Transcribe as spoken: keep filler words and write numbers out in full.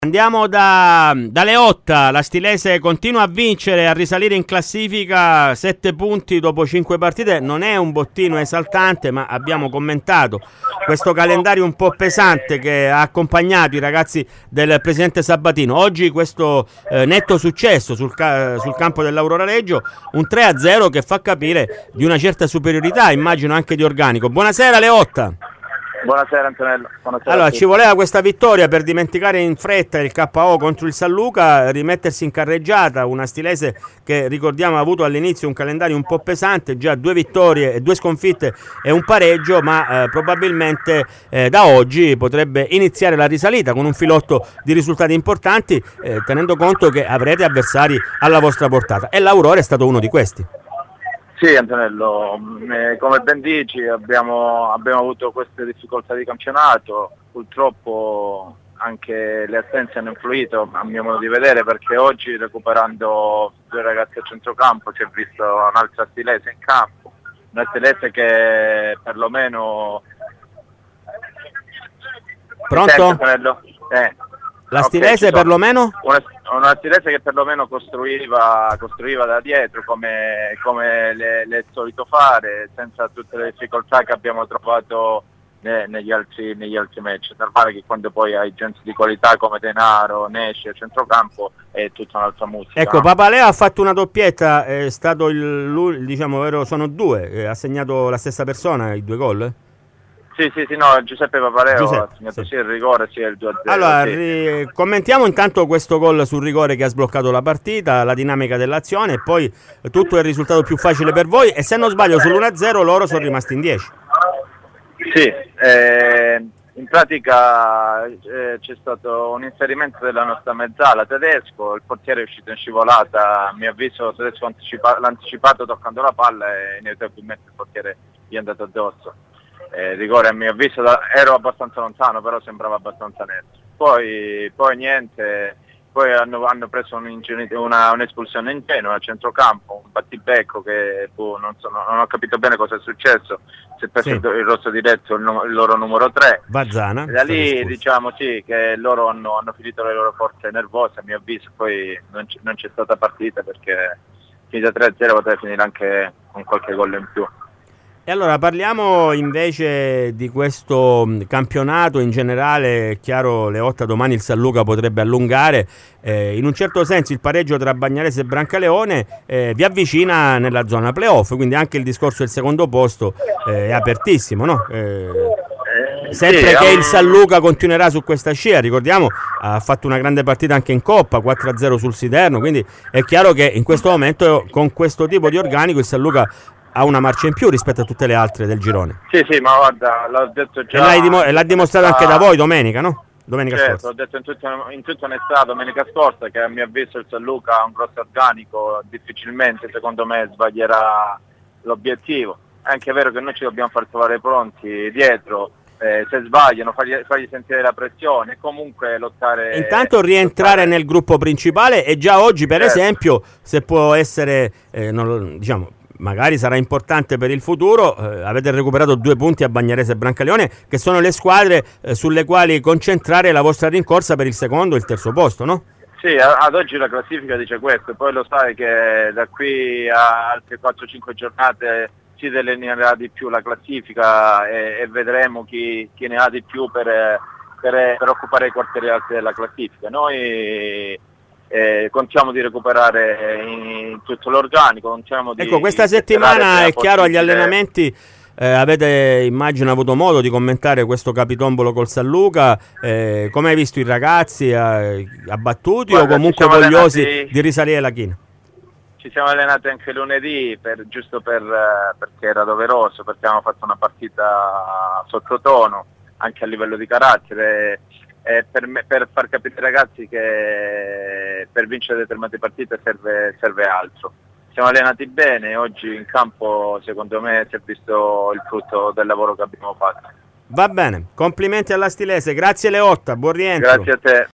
Andiamo da, da Leotta. La Stilese continua a vincere, a risalire in classifica, sette punti dopo cinque partite. Non è un bottino esaltante, ma abbiamo commentato questo calendario un po' pesante che ha accompagnato i ragazzi del presidente Sabatino. Oggi questo eh, netto successo sul, ca sul campo dell'Aurora Reggio, un tre a zero che fa capire di una certa superiorità, immagino anche di organico. Buonasera Leotta. Buonasera Antonello. Buonasera. Allora, ci voleva questa vittoria per dimenticare in fretta il K O contro il San Luca, rimettersi in carreggiata, una Stilese che ricordiamo ha avuto all'inizio un calendario un po' pesante, già due vittorie, due sconfitte e un pareggio, ma eh, probabilmente eh, da oggi potrebbe iniziare la risalita con un filotto di risultati importanti, eh, tenendo conto che avrete avversari alla vostra portata, e l'Aurora è stato uno di questi. Sì Antonello, eh, come ben dici abbiamo, abbiamo avuto queste difficoltà di campionato, purtroppo anche le assenze hanno influito a mio modo di vedere, perché oggi recuperando due ragazzi a centrocampo si è visto un'altra Stilese in campo, una Stilese che perlomeno... Pronto? Senti, Antonello? Eh. La Stilese okay, perlomeno? Una, una Stilese che perlomeno costruiva, costruiva da dietro come, come le, le è solito fare, senza tutte le difficoltà che abbiamo trovato ne, negli, altri, negli altri match. È normale che quando poi hai gente di qualità come Denaro, Nesci a centrocampo è tutta un'altra musica. Ecco, no? Papaleo ha fatto una doppietta, è stato il, diciamo, vero, sono due, ha segnato la stessa persona i due gol? Sì, sì, sì, no, Giuseppe Papaleo Giuseppe, ha segnato sì. sia il rigore sia il due a zero. Allora, sì. commentiamo intanto questo gol sul rigore che ha sbloccato la partita, la dinamica dell'azione, e poi tutto il risultato più facile per voi, e se non sbaglio sull'uno a zero loro sono rimasti in dieci. Sì, eh, in pratica eh, c'è stato un inserimento della nostra mezzala Tedesco, il portiere è uscito in scivolata, a mio avviso Tedesco l'ha anticipato toccando la palla e inevitabilmente il portiere gli è andato addosso. Eh, rigore a mio avviso da, ero abbastanza lontano, però sembrava abbastanza netto. Poi, poi niente, poi hanno, hanno preso un'espulsione ingenua a centrocampo, un battibecco che boh, non, so, non ho capito bene cosa è successo, si è preso sì. il, il rosso diretto, il, il loro numero tre. Vazzana. Da lì diciamo sì che loro hanno, hanno finito le loro forze nervose a mio avviso, poi non c'è stata partita perché finita tre a zero poteva finire anche con qualche gol in più. E allora parliamo invece di questo campionato in generale. È chiaro, Leotta, domani il San Luca potrebbe allungare, eh, in un certo senso il pareggio tra Bagnarese e Brancaleone eh, vi avvicina nella zona playoff, quindi anche il discorso del secondo posto eh, è apertissimo, no? Eh, sempre sì, che um... il San Luca continuerà su questa scia, ricordiamo ha fatto una grande partita anche in Coppa, quattro a zero sul Siderno, quindi è chiaro che in questo momento con questo tipo di organico il San Luca ha una marcia in più rispetto a tutte le altre del girone. Sì, sì, ma guarda, l'ho detto già. E l'ha dimostrato anche da voi domenica, no? Domenica certo, scorsa. L'ho detto in tutta, in tutta onestà domenica scorsa che a mio avviso il San Luca ha un grosso organico, difficilmente secondo me sbaglierà l'obiettivo. È anche vero che noi ci dobbiamo far trovare pronti dietro, eh, se sbagliano fargli, fargli sentire la pressione e comunque lottare. Intanto rientrare lottare. nel gruppo principale, e già oggi per certo. esempio, se può essere, eh, non, diciamo, magari sarà importante per il futuro, eh, avete recuperato due punti a Bagnarese e Brancaleone, che sono le squadre eh, sulle quali concentrare la vostra rincorsa per il secondo e il terzo posto, no? Sì, ad oggi la classifica dice questo, poi lo sai che da qui a altre quattro cinque giornate si delineerà di più la classifica e, e vedremo chi, chi ne ha di più per, per, per occupare i quartieri alti della classifica. Noi Eh, contiamo di recuperare in tutto l'organico, contiamo di... Ecco, questa settimana è chiaro agli allenamenti eh, avete, immagino, avuto modo di commentare questo capitombolo col San Luca, eh, come hai visto i ragazzi eh, abbattuti Guarda, o comunque vogliosi allenati... di risalire la china? Ci siamo allenati anche lunedì, per, giusto per, perché era doveroso, perché abbiamo fatto una partita sottotono, anche a livello di carattere. Eh, per, me, per far capire ai ragazzi che per vincere determinate partite serve, serve altro. Siamo allenati bene, oggi in campo secondo me si è visto il frutto del lavoro che abbiamo fatto. Va bene, complimenti alla Stilese, grazie Leotta, buon rientro. Grazie a te.